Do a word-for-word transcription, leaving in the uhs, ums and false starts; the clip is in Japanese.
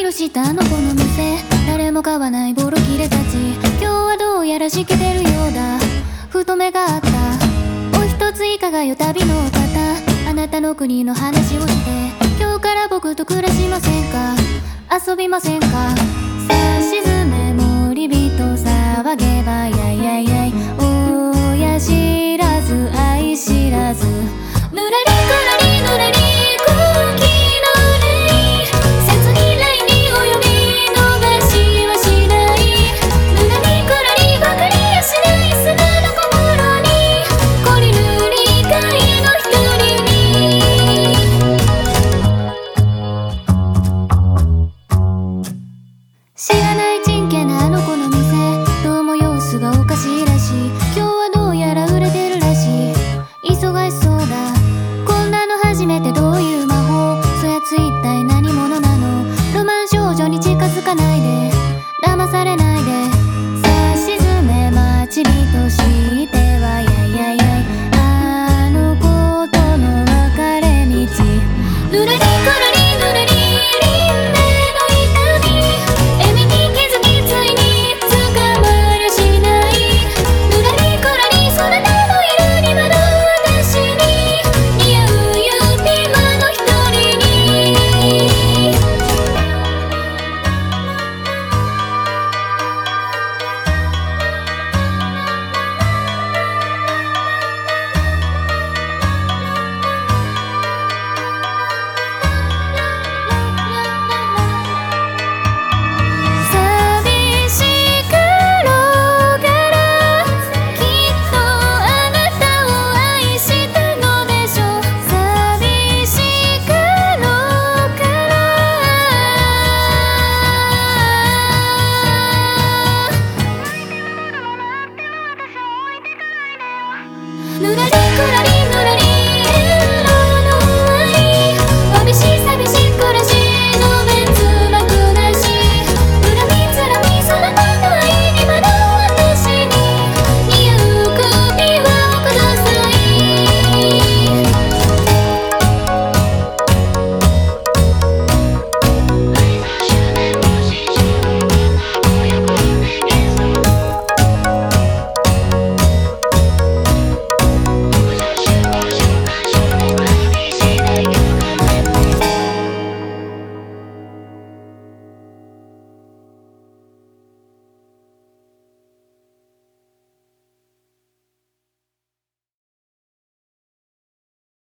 色したあの子の店、誰も買わないボロ切れたち。今日はどうやらしけてるようだ。ふと目があった。お一ついかがよ旅のお方、あなたの国の話をして、今日から僕と暮らしませんか、遊びませんか。さあ沈め森人騒げばやいやいやい、親知らず愛知らず、ぬらりくらりぬらり空気の霊、切に来にお呼び逃しはしない。ぬらりくらりばかりやしない砂の心に懲りる理解の一人に。知らないちんけなあの子の店、どうも様子がおかしいらしい。今日はどうやら売れてるらしい。忙しそうだ。こんなの初めて。どういう魔法、そやつ一体何者なの。ロマン少女に近づかないで、騙されないで。さあ沈め待ち人してはやいやいやい、あの子との別れ道。ぬらりくらりぬらり輪廻の痛み、笑みに気づきついに捕まりゃしない。ぬらりくらりそなたのいる今の私に似合うユーピマの一人に。寂しかろうからきっとあなたを愛したのでしょう。寂しかろうからぬらり